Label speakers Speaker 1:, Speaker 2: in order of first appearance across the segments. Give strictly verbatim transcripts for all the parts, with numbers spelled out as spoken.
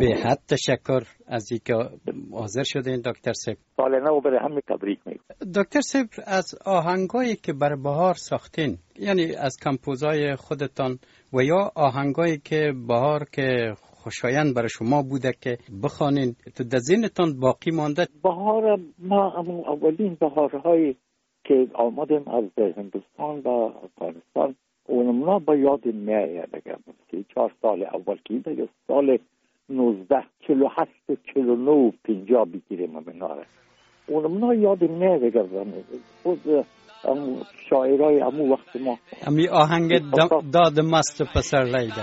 Speaker 1: به حد تشکر از اینکه حاضر شدین دکتر صاحب.
Speaker 2: سال نو برای همه تبریک میگم.
Speaker 1: دکتر صاحب، از آهنگایی که بر بهار ساختین، یعنی از کمپوزای خودتان و یا آهنگایی که بهار که خوشایند برای شما بوده که بخوانین، تو در ذهنتان باقی مانده؟
Speaker 2: بهار ما اولین بهارهایی که آمدیم از هندوستان و افغانستان اونمنا با یاد میایه بگم سی چهار سال اول که دیگه سال نوزده چلو هشت چلو نو پینجا بگیریم مناره اونمنا یاد میایه بگم خود شاعرای امو وقت ما
Speaker 1: امی آهنگ داد مست پسر لیده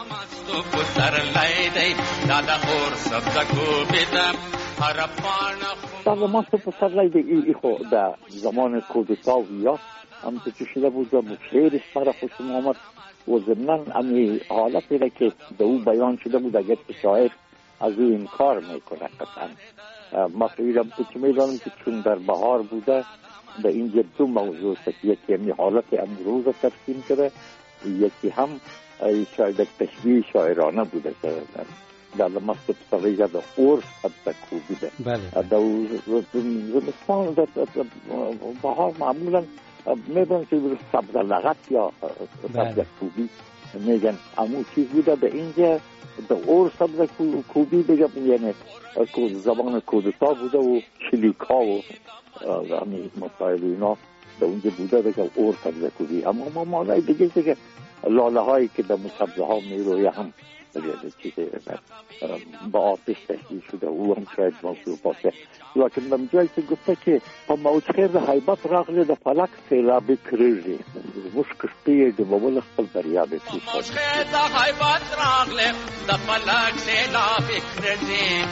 Speaker 2: داد مست پسر لیده ای خو در زمان کودتا و یا هم تو شده بود و شعرش برای خوشم آمد و ضمناً امی حالتی را که به او بیان شده بود اگر که شاعر از او انکار میکنه قطعا ما فکرم که میدانم که چون در بهار بوده به اینجا دو موضوع است، یکی همی حالت امروز را ترسیم کرده، یکی هم شاید تشبیه شاعرانه بوده که در مست پسریده در عرف حتی کوبیده در زمستان بهار معمولا میدونم که سبز لغت یا سبز کوبی میگن امو چیز بوده به اینجا در عرف سبز کوبی بگم، یعنی زبان کودتا بوده و شلیکا و همی مسائل اینا در اونجا بوده بگم عرف سبز کوبی. اما ما مانای دیگه که لاله هایی که در مسبزه ها میروی هم چیزی با آتش تشکیل شده او هم شاید موضوع باشه، لیکن من جایی که گفته که با موج خیر حیبت راغلی در فلک سیلابی کرزی مشکش پیده و ول خپل دریا به توی
Speaker 3: موج خیر حیبت راغلی در فلک سیلابی کرزی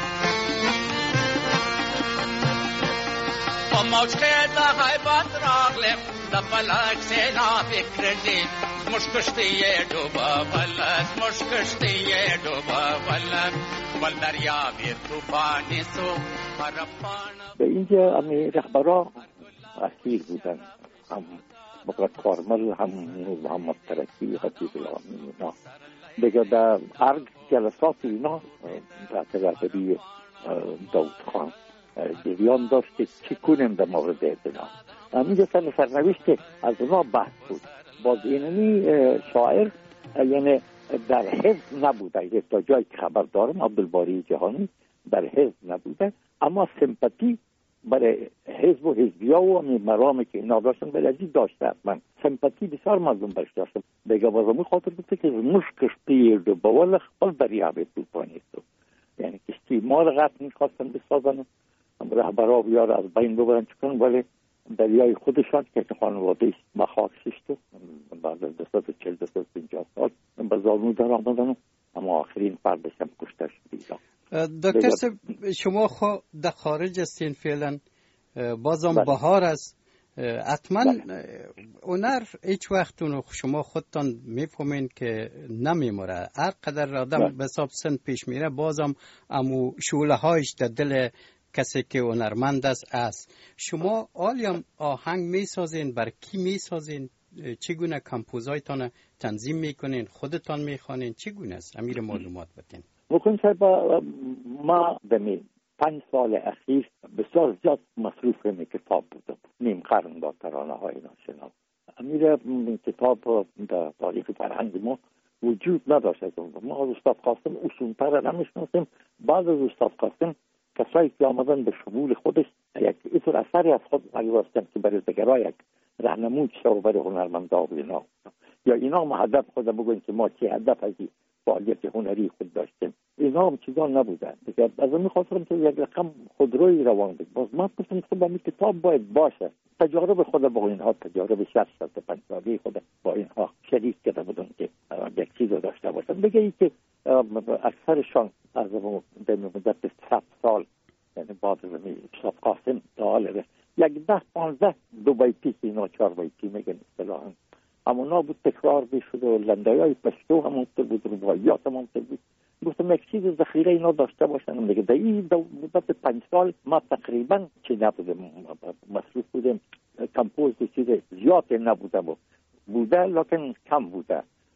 Speaker 3: با موج خیر حیبت راغلی در فلک سیلابی کرزی مشکشتیه دوبا ولد مشکشتیه دوبا ولد ول دریابی طوفانی سو پرپانا.
Speaker 2: به اینجا امی رهبرا اصیل بودن، هم بقرد کارمل هم محمد ترکی خطیب الامین اینا دیگه در ارگ جلسات اینا تحت رهبری داود خان جریان داشت که چی کنیم در مورد اینا. همینجا سر سرنوشت از اونا بحث بود. باز اینمی شاعر یعنی در حزب نبوده، تا جایی که خبر دارم عبدالباری جهانی در حزب نبوده، اما سمپاتی برای حزب و حزبیا و مرامی که اینا داشتن بلدی داشته. من سمپاتی بسیار مردم برش داشتم بگه بازمون خاطر بوده که مشکش پیرد و بول خپل دریابه توپانی تو، یعنی کشتی مال غرق میخواستن بسازن رهبرها بیار از بین ببرن چکن، ولی دریای خودشان که خانواده مخاک ششتو بعد از دست و چل دست و پینجا سال به زانو در آمدن، اما آخرین فردش هم کشته شد.
Speaker 1: دکتر صاحب شما خو در خارج هستین فعلا، بازم بهار است، حتما هنر هیچ وقت اونو شما خودتان میفهمین که نمیموره، هر قدر آدم به حساب سن پیش میره بازم امو شعله هایش در دل کسی که هنرمند است است. شما آلیم آهنگ میسازین، بر کی میسازین؟ چگونه کمپوزایتان تنظیم میکنین؟ خودتان میخوانین؟ چگونه است؟ امیر معلومات بتین.
Speaker 2: ممکن صاحب ما دمی پنج سال اخیر بسیار زیاد مصروف می کتاب بودم، نیم قرن با ترانه های ناشناس. امیر کتاب در تاریخ فرهنگ ما وجود نداشت. ما از استاد قاسم اصولتر نمیشناسیم، بعد از استاد قاسم کسایی که آمدن به شمول خودش یک ایتور اثری از خود مگواستن که برای دگرها یک رهنمود شد و برای هنرمندا و اینا، یا اینا هم هدف خود بگوین که ما چه هدف از این فعالیت هنری خود داشتیم. اینا هم چیزا نبودن دیگه. از این خاطرم که یک رقم خودروی روان بود. باز من گفتم که با این کتاب باید باشه، تجارب خود با اینها، تجارب شصت تا پنجاه ساله خود با اینها شریک کرده بودن که یک چیز داشته باشن. بگه ای که اکثرشان از در مدت صد سال، یعنی بعد از استاد قاسم تا حال یک ده پانزده دو بیتی که اینا چهار بیتی میگن اصطلاحاً، اما اونا بود تکرار بشد و لندایای پشتو همونطور بود، روایات همونطور بود. گفتم یک چیز ذخیره اینا داشته باشن دیگه. در این مدت پنج سال ما تقریبا چی نبودیم، مصروف بودیم کمپوز چیز زیاد نبوده بود بوده لکن کم بوده.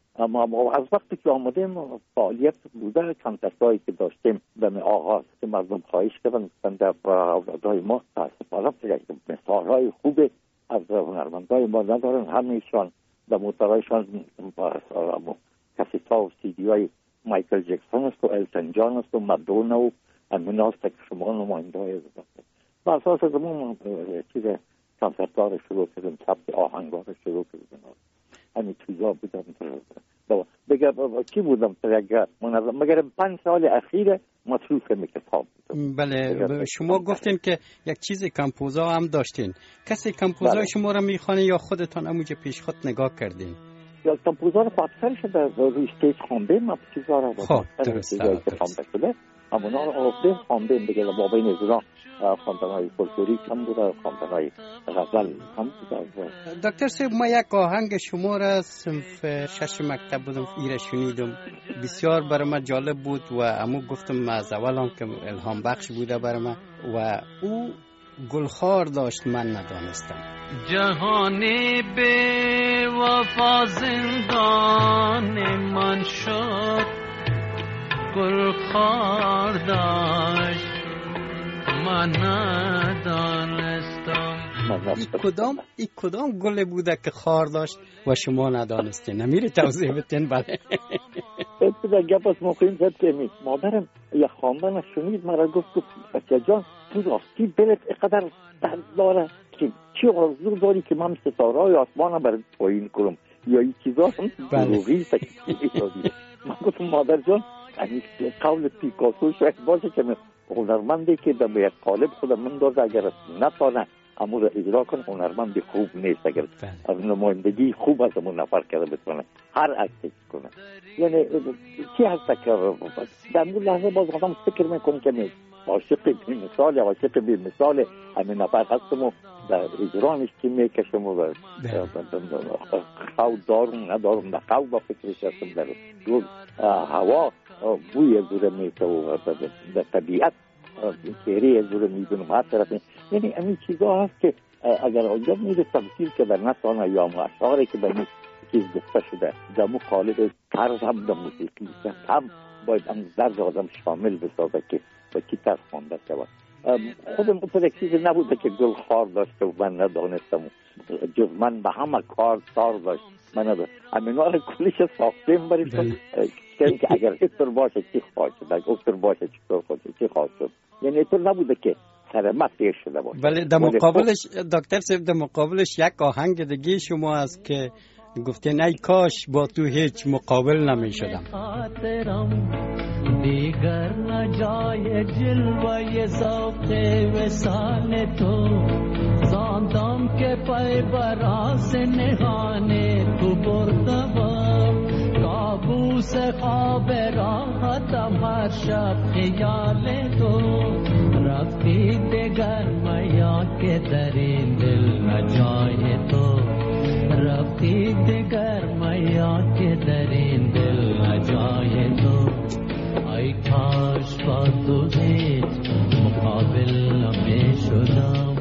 Speaker 2: اما از وقتی که آمدیم فعالیت بوده، کنسرتایی که داشتیم به آغاز که مردم خواهش کردن در اولادهای ما تاسفانه مثالهای خوب از هنرمندای ما ندارن، همیشان در موترهایشان کسیتا و سیدی های مایکل جکسون است و التون جان است و مدونا و همین هاست که شما نماینده های با اساس از همون چیز کنسرت‌ها رو شروع کردیم، ثبت آهنگ‌ها رو شروع کردیم. همین چیزا بودم بگم کی بودم اگر مگر پنج سال اخیر مصروف می کتاب بودم.
Speaker 1: بله شما گفتین که یک چیز کمپوزا هم داشتین. کسی کمپوزای بله. شما را میخوانه یا خودتان همونجا پیش خود نگاه کردین؟
Speaker 2: یا کمپوزا رو اکثرش در روی استیج خوانده ما چیزا رو
Speaker 1: خب درسته
Speaker 2: درسته همونا رو آفده خوانده دیگه با بین ازرا خواندن‌های فولکلوری کم بوده، خواندن‌های غزل کم بوده.
Speaker 1: دکتر صاحب ما یک آهنگ شما را صنف شش مکتب بودم ایره شنیدم، بسیار برای من جالب بود و امو گفتم از اول هم که الهام بخش بوده برای من و او گلخار داشت من ندانستم.
Speaker 3: جهانی به وفا زندان من شد، گلخار داشت من ندانستم.
Speaker 1: ای کدام ای کدام گل بوده که خار داشت و شما ندانستین؟ نمیره توضیح بدین؟ بله
Speaker 2: بده گپ از موقعین زد که می مادرم یه خواندن شنید مرا گفت بچه جان تو راستی دلت اقدر درد داره که چی آرزو داری که من ستاره‌های آسمان برات پایین کنم یا این چیزا هم دروغی تکلیفی دادی. من گفتم مادر جان یعنی قول پیکاسو شاید باشه که هنرمندی که در یک قالب خودم من دازه اگر نتانه اما را اجرا کنه هنرمند خوب نیست، اگر از نمایندگی خوب از همون نفر کرده بتونه هر عکسی کنه. یعنی چی هست که در اون لحظه باز آدم فکر میکنه که عاشق بی مثال عاشق بی مثال همین نفر هستم و در اجرانش که میکشم و خواه دارم ندارم نه خواه با فکرش هستم در جور هوا بوی زوره میته و در طبیعت کهره زوره میدونم هر طرف. یعنی همین چیزا هست که اگر آنجا میره تمثیل که در نتانه یا اشعاری که به چیز گفته شده در مو قالب طرز هم در موسیقی هم باید هم درد آدم شامل بسازه که با کی طرز خوانده شود. خودم اون چیزی نبوده که گل خار داشته و من ندانستم جز من به همه کار تار داشت من نداشت همینا رو کلش ساختیم برای که اگر اتر باشه چی خواهد شد، اگر اتر باشه چطور خواهد شد، چی خواهد شد. یعنی اتر نبوده که سرمت دیر شده باشه.
Speaker 1: ولی در مقابلش دکتر صاحب در مقابلش یک آهنگ دیگه شما هست که گفتین ای کاش با تو هیچ مقابل نمی شدم.
Speaker 4: دیگر نجای جلوه ذوق وصال تو زاندم که پای براس نهان تو بردم کابوس خواب راحتم هر شب خیال تو رفتی دگر میا که در این دل نجای تو رفتی دگر میا که در این دل نجای تو ای کاش با تو هیچ مقابل نمی شدم.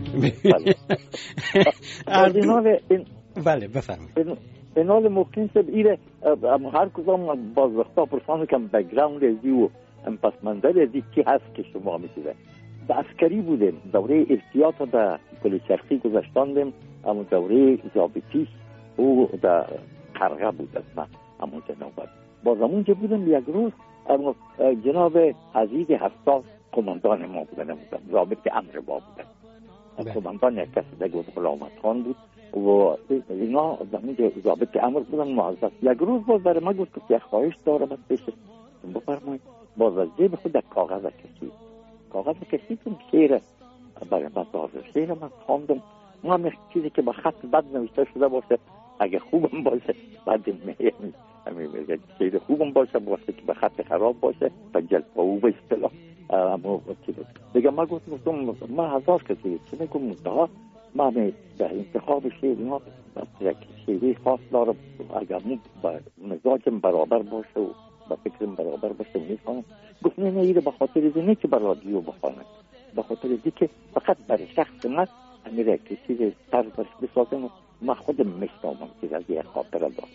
Speaker 1: بله بفرمایید.
Speaker 2: به نال ممکن سب ایره هر کدام باز وقتا پرسانو کم بگراوند ازی و پس منظر ازی چی هست که شما میتونه به عسکری بودیم دوره ارتیاط در پل چرخی گذشتاندیم اما دوره ضابطی او در قرغه بود از من اما جناب باز همونجا بودم یک روز اما جناب عزیز حساس کماندان ما بودن ضابط امر با بودن کماندان یک کسی دیگه غلامت خان بود و اینا زمین ضابط امر بودن معزز. یک روز باز برای ما گفت که یک خواهش دارم از پیش بفرمایید. باز از جیب خود یک کاغذ کشید کاغذ کشیدم شعر برای من دازه شعر من خواندم. ما هم چیزی که با خط بد نوشته شده باشه اگه خوبم باشه بعد میگم همین شعر خوبم باشه باشه که به خط خراب باشه و جلپاو به اصطلاح اما دیگه ما گفتم ما هزار کسی چه میگم منتها ما در انتخاب شعر ما یک شعری خاص دارم اگر با مزاجم برابر باشه و با فکرم برابر باشه میخوانم. گفت نه نه ایره به خاطر از نه که بر رادیو بخوانم به خاطر از که فقط برای شخص من امیره که چیز طرز بسازم ما خودم میشنامم که از یک خاطره دارم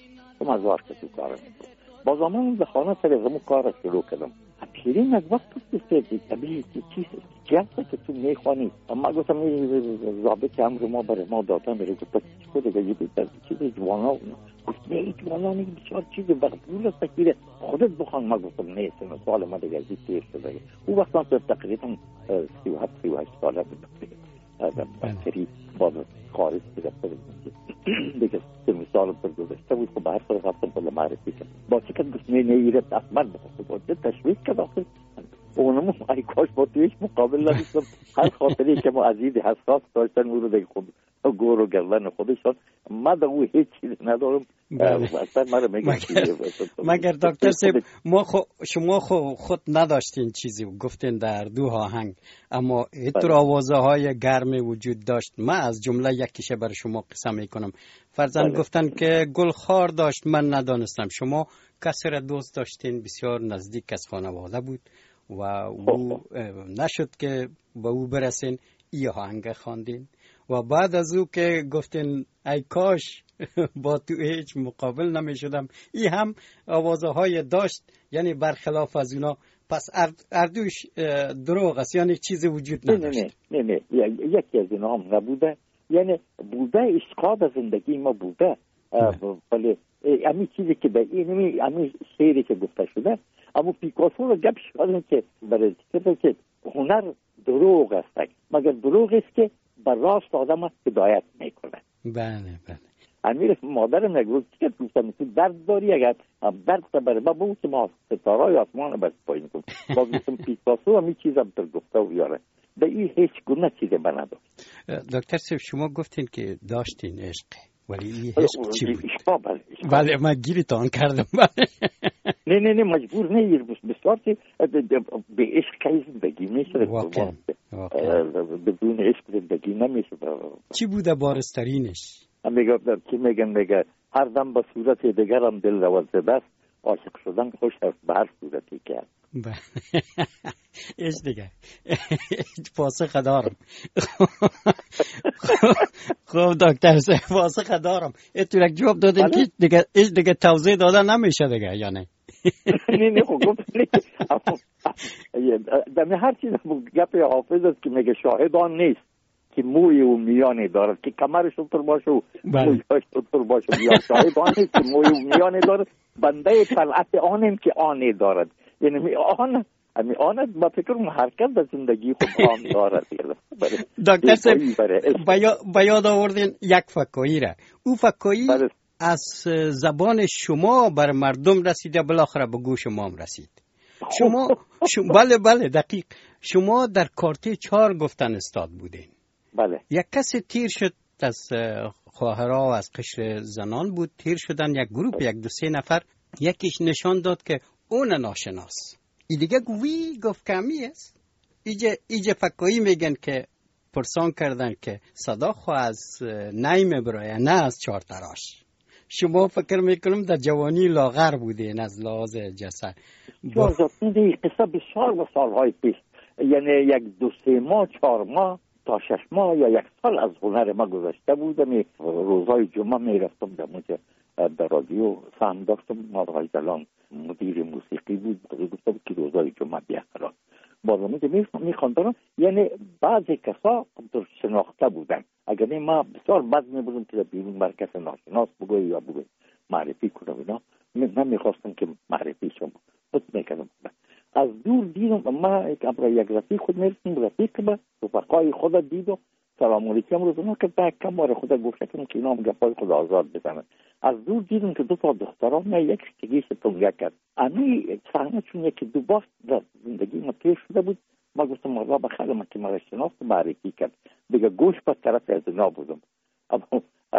Speaker 2: گفتم هزار کسی کار میکنم. با زمان به خانه سر ازمو کار شروع کردم. پیرین از وقت بسید طبیعی چیز جلسه که تو میخوانی. اما گفتم این ضابط امر ما برای ما دادن میره گفت چی کنه دیگه بیشتر چیز جوانا گفت نه جوانا نیست بسیار چیز مقبول است که خودت بخوان. ما گفتم نه سن سال ما دیگه زیاد تیر شده. اون وقت من تقریبا سی و هفت سی و هشت ساله بود. از بکری باز خارج گرفته بود دیگه سه سال پر گذشته بود. خب هر سال رفتم بالا معرفی کردم با چی که گفت نه نه ایرت احمد بخواسته بود تشویق کرد آخر اونمو ای کاش با تویش مقابل نداشتم. هر خاطری که ما عزیز حساس داشتن اون رو دیگه خود گور و گردن خودشان من در او هیچ چیز ندارم. اصلا من رو میگم
Speaker 1: مگر دکتر صاحب ما خو شما خو خود نداشتین چیزی گفتین در دو آهنگ اما اینطور آوازه های گرم وجود داشت. من از جمله یکیشه برای شما قصه میکنم. فرزند گفتن که گلخوار داشت من ندانستم. شما کسی را دوست داشتین بسیار نزدیک از خانواده بود و او نشد که به او برسین. ای آهنگ خواندین و بعد از او که گفتین ای کاش با تو هیچ مقابل نمی شدم ای هم آوازه های داشت یعنی برخلاف از اونا. پس اردوش دروغ است یعنی چیزی وجود نداشت.
Speaker 2: نه نه نه نه یکی از اینا هم نبوده. یعنی بوده اشقاب زندگی ما بوده. ولی امی چیزی که به این امی شعری که گفته شده اما پیکاسو رو گپ شدن که برای که هنر دروغ است مگر دروغ است که بر راست آدم هدایت میکنه.
Speaker 1: بله بله.
Speaker 2: امیر مادرم نگفت که گفتم تو درد داری اگر درد بر ما بود که ما ستارهای آسمان بر پایین کنیم. باز گفتم پیکاسو هم این چیزم تر گفته و یاره به این هیچ گونه چیزی به نداشت.
Speaker 1: دکتر صاحب شما گفتین که داشتین عشق ولی این عشق چی بود؟
Speaker 2: بله
Speaker 1: بله من گیرتان کردم. بله
Speaker 2: نه نه نه مجبور نه بسیار که به عشق که زندگی میشه
Speaker 1: واقعا
Speaker 2: بدون عشق زندگی نمیشه.
Speaker 1: چی بوده بارسترینش؟
Speaker 2: میگه کی میگن میگه هر دم با صورت دیگرم دل رود ز دست عاشق شدن خوش است به هر صورتی که
Speaker 1: ایش دیگه پاسخ دارم. خب دکتر صاحب پاسخ دارم. اتو یک جواب دادین که دیگه ایش دیگه توضیح دادن نمیشه دیگه یا نه؟
Speaker 2: نه نه خب گفت دم هر چیز گپ حافظ است که میگه شاهد آن نیست که موی و میانه دارد که کمرش اونطور باشه و مویش اونطور باشه. یا شاهد آن نیست که موی و میانه دارد بنده طلعت آنیم که آنه دارد. یعنی می آن امی آن با فکر حرکت به زندگی خود آن دارد.
Speaker 1: دکتر صاحب با یاد آوردین یک فکایی را. او فکایی از زبان شما بر مردم رسیده بالاخره به گوش ما هم رسید. شما بله بله دقیق. شما در کارته چهار گفتن استاد بودین.
Speaker 2: بله. یک
Speaker 1: کسی تیر شد از خواهرها و از قشر زنان بود. تیر شدن یک گروپ یک دو سه نفر. یکیش نشان داد که اون ناشناس. ای دیگه گویی گفت کمی است. ایجا, ایجا فکایی میگن که پرسان کردن که صدا خواه از نیم برای نه از چهار تراش. شما فکر میکنم در جوانی لاغر بودین از لحاظ جسد.
Speaker 2: با... این قصه بسیار و سالهای پیش یعنی یک دو سه ماه چهار ماه تا شش ماه یا یک سال از هنر ما گذشته بودم. روزهای جمعه میرفتم در موجه در رادیو سهم داشتم. مادرهای دلان مدیر موسیقی بود. گفتم که روزهای جمعه بیا خلاص بازمون که میخواندم. یعنی بعضی کسا شناخته بودن. اگر نه ما بسیار بد میبودم که بیرون بر کس ناشناس بگوی یا بگوی معرفی کنم اینا. من میخواستم که معرفی شما خود میکنم. از دور دیدم ما یک رفیق خود میرسیم رفیق با رفقای خود دید و سلام علیکم رو زنم که با کم بار خود گفته کنم که اینا هم گفای خود آزاد بزنن. از دور دیدم که دو تا دختران نه یک شتگیش تونگه کرد. امی صحنه چون یکی دو بار در زندگی ما تیر شده بود. ما گفتم مردا بخیر ما که مرا شناخت معرفی کرد. دیگه گوش پر طرف از اینا بودم. اما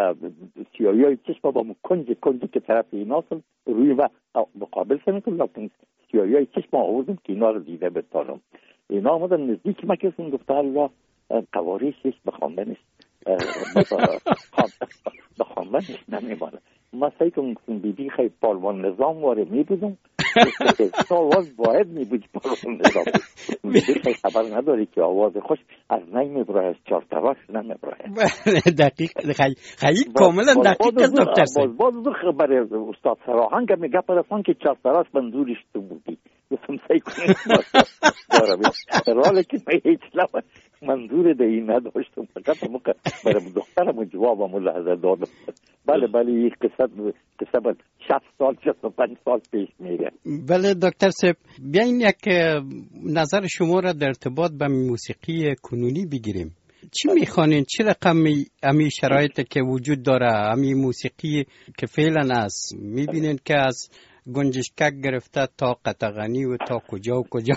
Speaker 2: سیاهی چشم با کنج کنجی که طرف اینا هستم روی و مقابل سنه کنم لیکن سیاهی چشم آوردم که اینا رو دیده بتانم. اینا آمدن نزدیک ما کسیم گفته الله قواریش بخواندنش بخواندنش نمیمانه. ما سعی کنیم بیبی خیلی پالوان نظام واره می بودم آواز باید می بودی پالوان نظام بیبی خیلی خبر نداری که آواز خوش از نی می برای از چارتراش نمی برای
Speaker 1: دقیق خیلی کاملا دقیق است دکتر
Speaker 2: سیب باز باز خبر استاد سراهنگ میگه پرسان که چارتراش منظورش تو بودی گفتم سعی کنیم راله که من هیچ لبه منظور ده این نداشتم فقط موقع برای دخترم جوابم لحظه دادم بله بله یک قصه قصه بود شصت سال شصت و پنج سال پیش میره.
Speaker 1: بله دکتر صاحب بیاین یک نظر شما را در ارتباط به موسیقی کنونی بگیریم. چی میخوانین؟ چه رقم امی شرایطی که وجود داره امی موسیقی که فعلا است میبینین که از گنجشکک گرفته تا قطغنی و تا کجا و کجا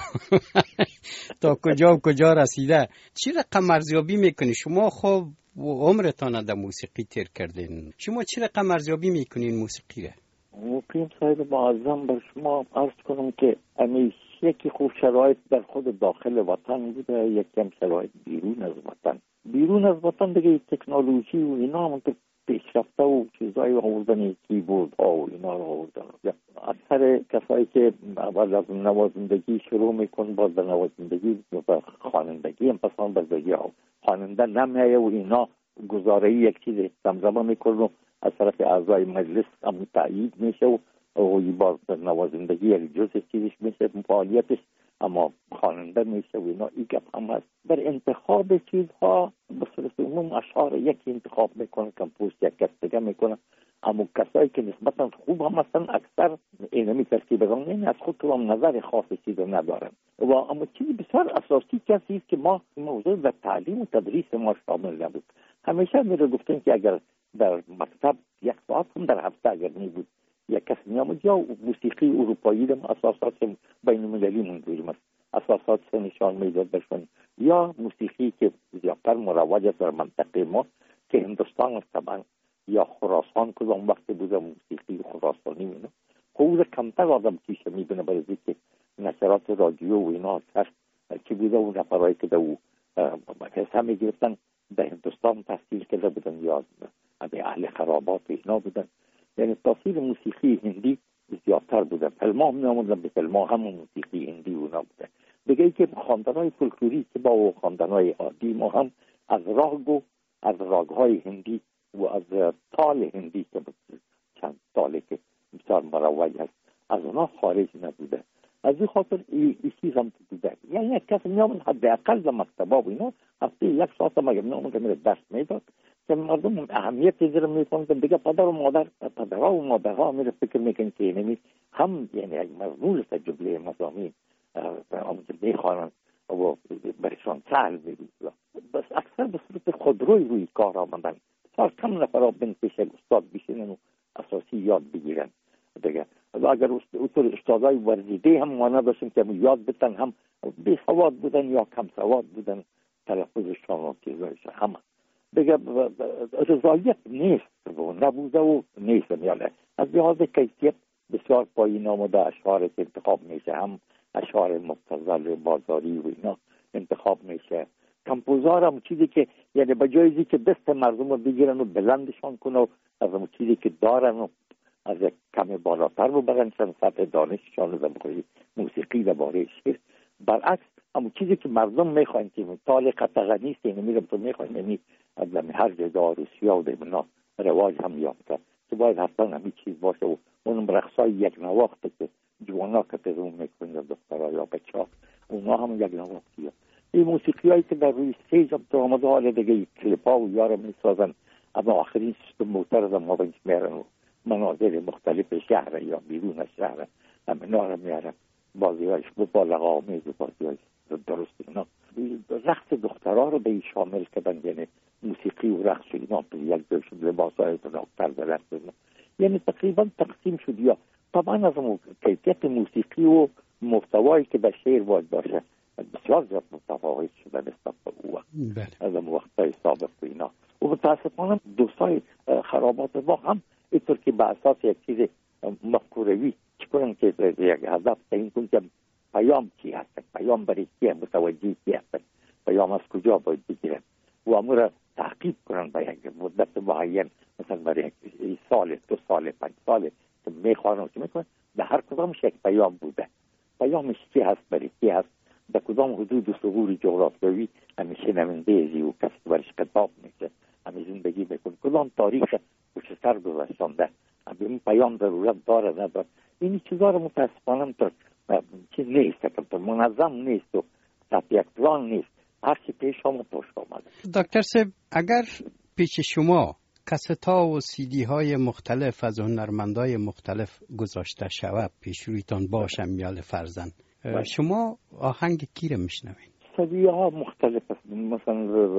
Speaker 1: تا کجا و کجا رسیده، چی رقم ارزیابی میکنی؟ شما خب عمرتان در موسیقی تیر کردین، شما چی رقم ارزیابی میکنین موسیقی را؟
Speaker 2: مقیم صاحب معظم بر شما عرض کنم که همیشه یکی خوب شرایط در خود داخل وطن بوده، یکی هم شرایط بیرون از وطن. بیرون از وطن دیگه تکنولوژی و اینا هم پیشرفته و چیزای آوردن کیبورد ها و اینا رو آوردن. اکثر کسایی که اول از نوازندگی شروع میکن باز در نوازندگی و خوانندگی هم پسان بردگی ها خواننده نمیایه و اینا گزارهی یک چیز زمزمه میکن و از طرف اعضای مجلس هم تایید میشه و و باز در نوازندگی یک جزء چیزش میشه فعالیتش، اما خواننده میشه و اینا ای گپ هم هست. در انتخاب چیزها به صورت عموم اشعار یکی انتخاب میکنه، کمپوز یک کس دیگه میکنه، اما کسایی که نسبتا خوب هم هستن اکثر اینمی ترکیب رنگین از خود هم نظر خاصی چیز ندارن. و اما چیزی بسیار اساسی کسی است که ما موضوع در تعلیم و تدریس ما شامل نبود. همیشه میره گفتن که اگر در مکتب یک ساعت هم در هفته اگر نبود یک کس میامد یا موسیقی اروپایی دم اساسات بین المللی منظوریم است اساسات se نشان میداد برشون، یا موسیقی که زیادتر مروج است در منطقه ما که هندوستان است طبعا یا خراسان که اون وقت بوده موسیقی خراسانی مینا خود کمتر آدم کیشه میبینه برای که نشرات رادیو و اینا هست که بوده اون رفرایی که دو حسا میگرفتن در هندوستان تحصیل کرده بودن یا اهل خرابات اینا بودن. یعنی تاثیر موسیقی هندی زیادتر بوده. فیلم ها می آمدن به فیلم ها همون موسیقی هندی اونا بوده. دیگه ای که خواندنهای فولکلوری که با خواندنهای عادی ما هم از راگ و از راگهای هندی و از تال هندی که چند تاله که بسیار مروج هست از اونا خارج نبوده. از این خاطر ای چیز هم بوده. یعنی یک کس می آمد حداقل در مکتبا و اینا هفته یک ساعت هم اگر می آمد میره درس میداد که مردم اهمیت دیگر میکنند. دیگه پدر و مادر پدرها و مادرها میره فکر میکنن که اینمی هم یعنی یک مضمون تجربه مضامین هم میخوانند و برشان سهل میبود. بس اکثر به صورت خودروی روی کار آمدن. بسیار کم نفرها بین پیش استاد بشینن و اساسی یاد بگیرن. دیگه اگر استادای ورزیده هم ما نداشتن که یاد بتن هم بی سواد بودن یا کم سواد بودن تلفظشان و چیزایشان هم دیگه رضایت نیست و نبوده و نیست. یعنی از لحاظ کیفیت بسیار پایین آمده اشعار که انتخاب میشه هم اشعار مبتذل بازاری و اینا انتخاب میشه. کمپوزار هم چیزی که یعنی به جایزی که دست مردم رو بگیرن و بلندشان کنه و از اون چیزی که دارن و از یک کم بالاتر رو برنشن سطح دانششان رو در موسیقی و باره شعر برعکس اما چیزی که مردم میخواین که تال قطغنی است اینو میرم تو میخواین یعنی از هر جدا روسیه و دیمنا رواج هم یافته که باید حتما همین چیز باشه و اونم رقصای یک نواخته که جوانا کترون میکنن دخترها یا بچه ها اونا هم یک نواختی هست. این موسیقی هایی که در روی سیج هم تو آمده حال دیگه کلیپ ها و یار میسازن اما آخرین سیستم موتر از ما بینش میرن و مناظر مختلف شهر یا بیرون از شهر هم اینا رو میارن بازی هایش با لغامیز و بازی هایش درست اینا رقص دخترها رو به این شامل کردن. یعنی موسیقی و رقص و اینا به یک جای شد لباس های دختر به رقص اینا یعنی تقریبا تقسیم شد. یا طبعا از کیفیت موسیقی و محتوایی که در شعر باید باشه بسیار زیاد متفاوت شده نسبت به او از وقتهای سابق و اینا و متاسفانه دوستای خرابات ما هم اینطور که به اساس یک چیز مفکوروی چکنن که یک هدف تعیین کن که پیام چی هست، پیام برای چیه، متوجه چی هست، پیام از کجا باید بگیرن و امور تعقیب کنن به یک مدت معین، مثلا برای یک سال، دو سال، پنج سال که میخوانن و که میکنن، به هر کدامش یک پیام بوده. پیامش چی هست، برای کی هست، به کدام حدود و ثغور جغرافیایی همیشه نمینده ازی و کسی برش خطاب میشه، همی زندگی بکن، کدام تاریخ پشت سر گذاشتنده، این پیام ضرورت داره نداره. این چیزا رو متاسفانه تا چیز نیست، تا منظم نیست و تا یک پلان نیست، هرچی پیش هم توش آمده.
Speaker 1: دکتر صاحب، اگر پیش شما کاست‌ها و سیدی های مختلف از هنرمندای مختلف گذاشته شود، پیش رویتان باشم میال فرزن، شما آهنگ کی رو میشنوین؟
Speaker 2: سیدی ها مختلف است، مثلا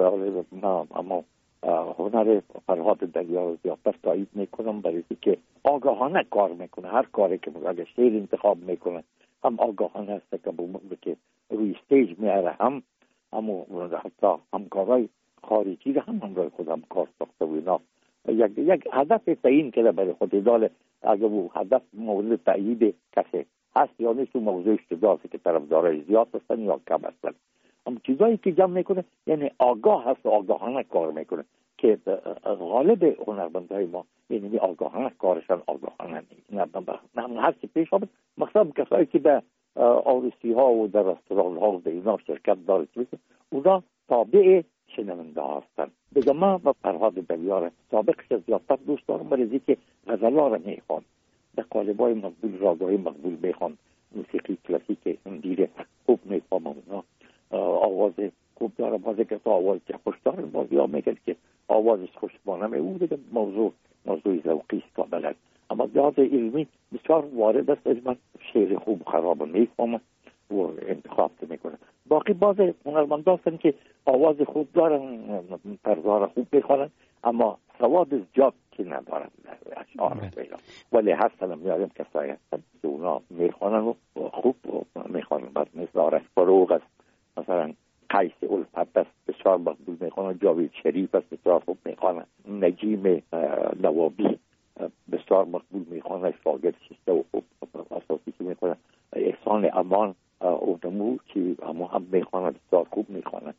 Speaker 2: ما اما هنر فرهاد دریا رو زیادتر تایید میکنم، برای که آگاهانه کار میکنه. هر کاری که اگر شعر انتخاب میکنه هم آگاهانه است که که روی استیج میاره، هم اما حتی همکارای خارجی رو هم همراه خودم کار ساخته و اینا یک یک هدف تعیین کرده برای خود. داله اگر او هدف مورد تایید کسی هست یا نیست، تو موضوعش جداست که طرفدارای زیاد هستن یا کم هستن. اما چیزایی که جمع میکنه یعنی آگاه هست و آگاهانه کار میکنه که غالب هنرمندای ما یعنی آگاهانه کارشان آگاهانه نیست. نه نه هر چی پیش آمد، مثلا کسایی که به عروسی ها و در رستوران ها و در اینا شرکت داره، اونا تابع شنونده هستن. دیگه ما با فرهاد دریار سابقش زیادتر دوست دارم، برای که غزلا رو میخوان، در قالب‌های مقبول، راگ‌های مقبول میخوان، موسیقی کلاسیک هندی خوب میفهمم، اونا آواز خوب داره، بازی که آواز که خوش داره، بازی ها میگن که آوازش خوشبانه او دیگه موضوع موضوع ذوقی است کاملا. اما جهاز علمی بسیار وارد است، از من شعر خوب خراب میفهمم و انتخاب میکنه. باقی باز هنرمندان هستن که آواز خوب دارن، طرزها خوب میخوانن، اما سواد زیاد که ندارن اشعار بیان، ولی هستن میاریم کسایی هستن که اونا میخوانن و خوب میخوانن. بعد مثل آرش فروغ است، مثلا قیس الفت است، بسیار مقبول میخوانن. جاوید شریف است، بسیار خوب میخوانن. نجیم نوابی بسیار مقبول میخوانن، شاگرد شیسته و خوب اساسی که میخوانن. احسان امان اونمو که اما هم میخوانن، بسیار خوب میخوانن.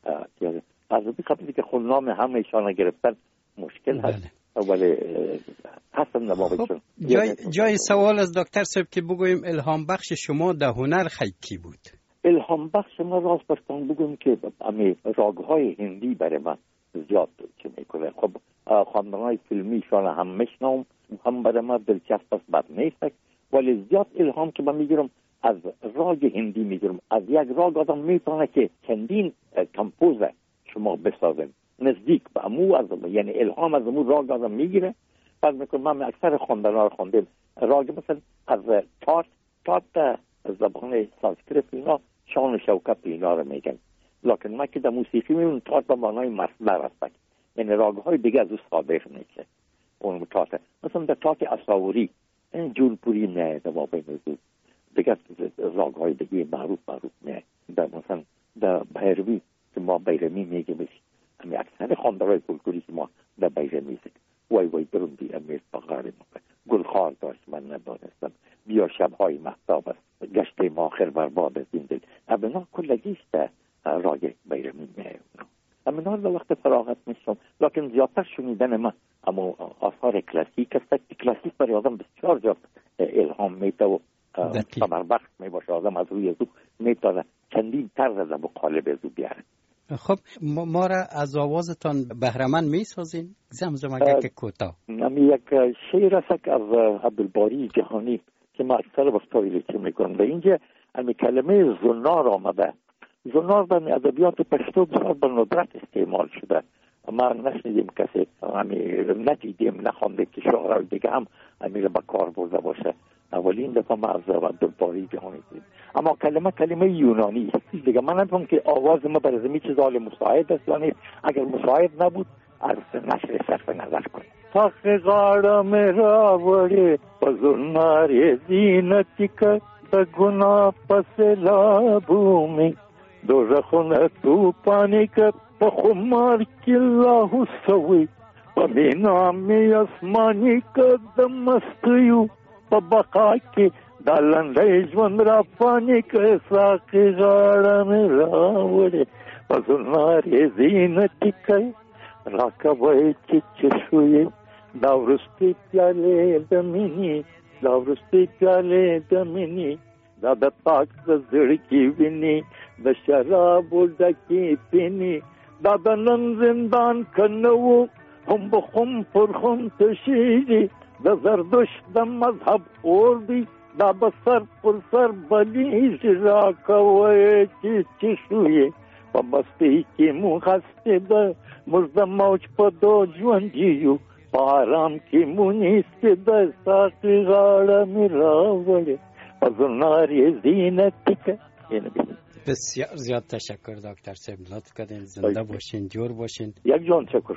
Speaker 2: از این قبلی که خود نام هم ایشان گرفتن مشکل هست، ولی حسن نوابیشون.
Speaker 1: جای, جای سوال از دکتر صاحب که بگویم الهام بخش شما در هنر خیلی کی بود؟
Speaker 2: الهام بخش ما راست برستان بگویم که امی راگهای هندی برای من زیاد چه میکنه. خب خواندنهای فیلمیشان هم میشنم، هم برای من دلچسب است، بد نیست، ولی زیاد الهام که من میگیرم از راگ هندی میگیرم. از یک راگ آدم میتونه که چندین کمپوزه شما بسازن نزدیک به امو، از یعنی الهام از امو راگ آدم میگیره. بعد میکنم من اکثر خواندن‌ها رو خواندم راگ مثلا از تارت تارت زبان سانسکریت اینا شان و شوکت اینا رو میگن، لکن من که در موسیقی میبینم تارت به معنای مصدر هست، یعنی راگ‌های دیگه از او صادر میشه. اون تارت مثلا در تارت اساوری این جولپوری نه در واقع موضوع دیگه، راگ‌های دیگه معروف معروف نه. در مثلا در بهروی که ما بیرمی میگیم، همین اکثر خواندن‌های فولکلوری که ما در بیرمی میگیم، وای وای بروندی امیر بغار ما گلخوار داشت من ندانستم، بیا شب‌های مهتاب است، گشت ما آخر بر باد از این دل. ابنا کلگیش در راگ بیرمی نه. ابنا در وقت فراغت میشم، لکن زیادتر شنیدن من اما آثار کلاسیک است. کلاسیک برای آدم بسیار جا الهام میده و ثمر بخش میباشه. آدم از روی ازو میتونه چندین طرز از مقالب ازو بیاره.
Speaker 1: خب ما را از آوازتان بهره‌مند میسازین؟ زمزمه که کوتاه.
Speaker 2: نمی یک شعر است از عبدالباری جهانی که ما اکثر وقتا چه میکنم. به اینجا امی کلمه زنار آمده. زنار در ادبیات پشتو بسیار به ندرت استعمال شده. ما نشنیدیم کسی، امی ندیدیم، نخوانده که شعرهای دیگه هم امی به کار برده باشه. اولین دفعه ما از عبدالباری جهانی دیدیم. اما کلمه کلمه یونانی دیگه. من نمی‌دونم که آواز ما برای زمین چیز حال مساعد است یا نیست. اگر مساعد نبود از نشر صرف نظر کنیم. تاخ غاڑم راوڑے پزنار زینتی کا گناہ پسلابوں میں دو رخن تو پانی کا بخمار کلہ سوی پمینام اسمانی کا دمستیو پبقا کے دالن ریجون را پانی کا ساقی غاڑم راوڑے پزنار زینتی کا راکوي چې چشوي دا ورستي پیاله د مینې دا ورستي پیاله د مینې دا د پاک د زړګي ویني د شراب ډکې پینې دا د نن زندان کنو هم بخم پر هم تشيدي د زردش د مذهب اور دی دا بسر پر سر بلی راکوي چې چشوي په مستی کې مو خسته ده مرد موج په دو ژوند یو په آرام کې مو نیسته ده ساقي غاړه مې راوړې په زنار یې زینت که
Speaker 1: بسیار زیاد تشکر دکتر صاحب، لطف کردین، زنده باشین، جور باشین.
Speaker 2: یک جان شکر.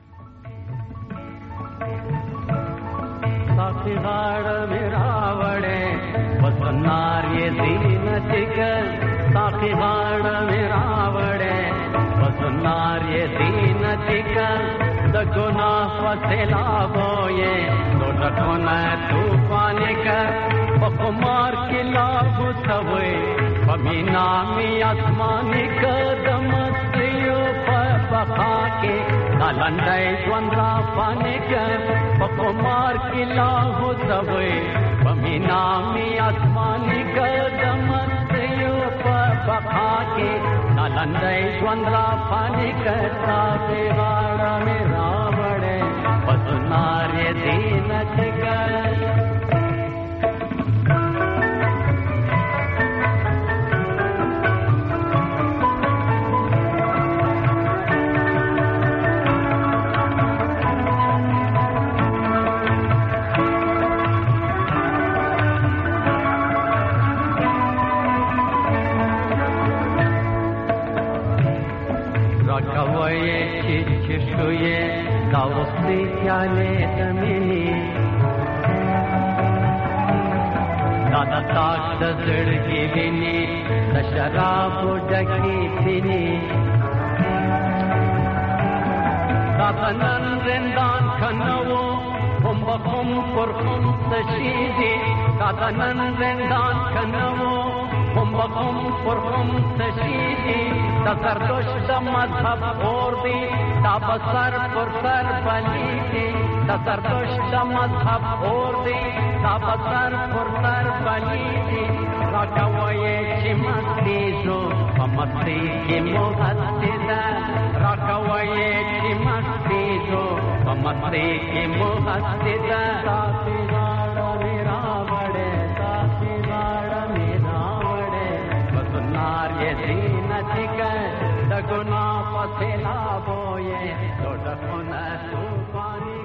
Speaker 4: ساقي غاړه مې راوړې په زنار یې زینت که ساقي غاړه مې راوړې په زنار یې زینت که د ګناه په سیلابو یې دوزخونه طوفان که په قمار کې لاغو سوی په مینا مې اسمان که د مستیو په بقا کې دا لنډی ژوند را فانې که په قمار کې لاغو سوی په مینا مې اسمان که د مستیو په بقا کې دا لنډی ژوند را فانې که ساقي غاړه مې راوړې په زنار یې زینت که دا وستي پیاله د مینې دا د تاج د زړګي ویني د شرابو ډکې پینې دا بنن زندان کنو هم بخم پر هم تشیدي دا بنن زندان کنو هم بخم پر هم تشیدي دا زردوش د مذهب اور دی دا بسر پر سر بلی دی دا زردوش د مذهب اور دی دا بسر پر سر بلی دی راکوي چې مستی زو په مستی کې موهستی ده راکوي چې مستی زو په مستی کې موهستی ده ساقي غاړه مې راوړې ساقي غاړه مې راوړې په زنار یې زینت که د ګناه په سیلابو یې دوزخونه طوفان